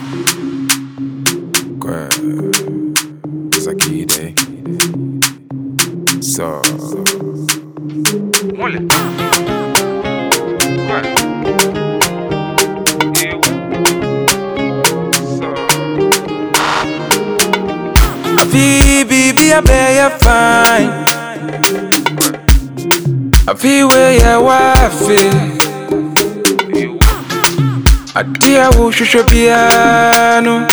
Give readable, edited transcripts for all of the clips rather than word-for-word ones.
Zakide. So. Mole. Baby, I bet you're fine. I feel where your wife is. I dear who should piano.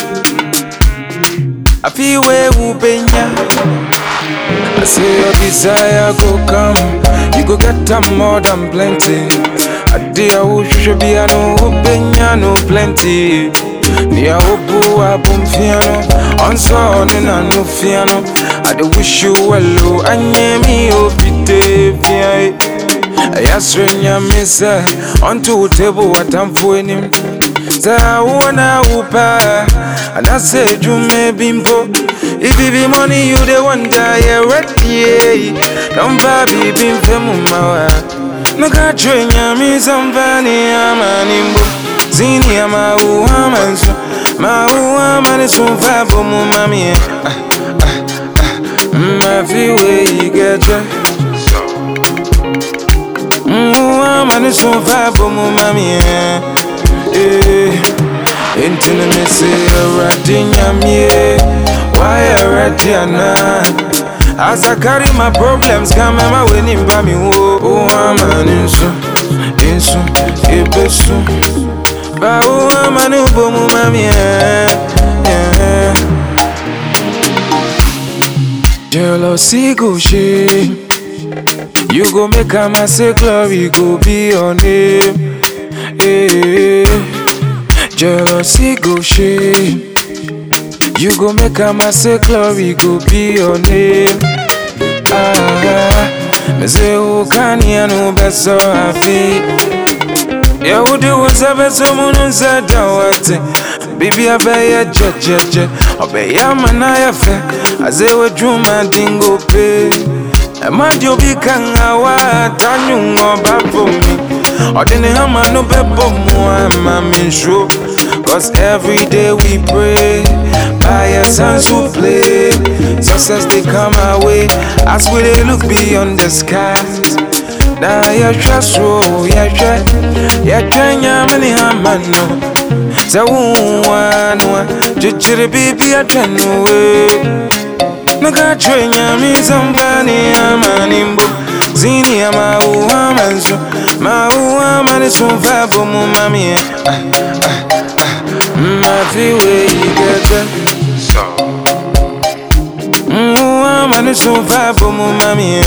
I feel where who benya. I say your desire go come. You go get them more than plenty. I dear who should piano. Who benya no plenty. Nia obu abum fiano. Onso nina no fiano. I do wish you well. Anye mi opite fiai. Yasrenya misa. Onto table what I'm for him. Za wana upa. And I say you may bimbo. If it be money you the wonder. Yeah ready. Don't baby bim femumawa. Naka trenya mi somebody amanimbo. Zini ya mauamansu. Mauamanisu vabo mu mami. Mafiwe igeje. Mauamanisu vabo mu mami. Intine me say radinya me. Why radiana? As I carry my problems, come my winning by me. Oh, I'm insu, ibesu. Ba oh, manu bomu mami. Jealousy go shame. You go make a say glory go be your name. Jealousy go shame. You go make a say glory go be your name. Me say who can you no beso afi. Yeah, who do what's a beso moon said that baby I be a je. Obey ya manaya fe. I say we drew my dingo pay. A man you be kanga wa tanyu ngoba for me. Or didn't have man no bebo mo show. Cause every day we pray. By your sons who play. Success they come our way. As we they look beyond the skies. Now you're just roll, you're trying many hamano. So one, just baby, I turn away. No got train me somebody, I'm an imbo. Zini, I'm a woman, so my woman is so vabo, mummy. My feel way you get it. Woman is so vabo, mummy.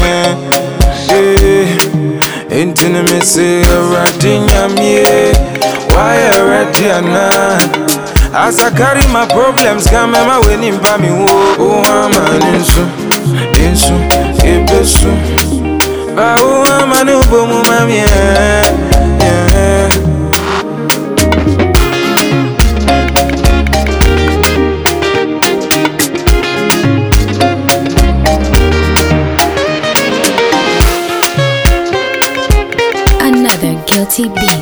Intine me say radinya me. Why radiana? As I carry my problems, come my winning by me. Oh, I'm insu, ibesu. Ba oh, I'm bomu mami. Another guilty beat.